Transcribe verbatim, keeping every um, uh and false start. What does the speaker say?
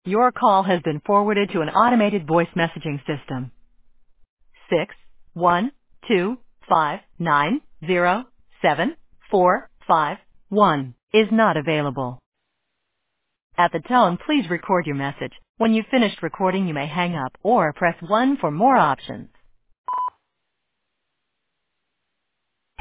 Your call has been forwarded to an automated voice messaging system. Six one two five nine zero seven four five one is not available. At the tone, please record your message. When you've finished recording, you may hang up or press one for more options.